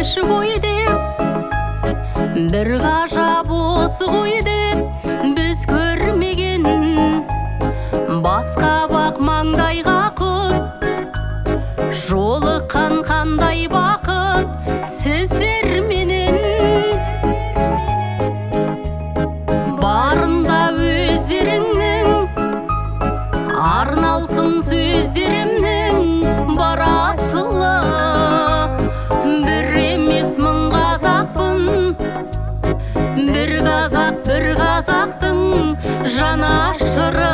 келші ғой деп, бір ғажап осы ғой деп біз көрмеген. Басқа бақ маңдайға құт, жолыққан қандай бақыт сіздер менен. Барында өздеріңнің арналсын сөздерімнің бар асылы. Бір емес мың қазақпын, бір қазақ бір қазақтың жанашыры.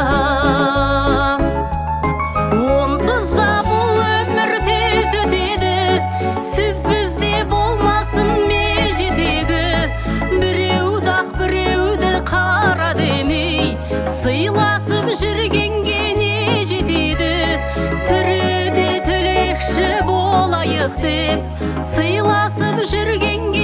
Онсыз да бұл өмір тез өтеді, сіз бізде болмасын межедегі. Біреуді ақ біреуді қара демей, сыйласып жүргенге не жетеді. Тіріде тілекші болайық деп, сыйласып жүргенге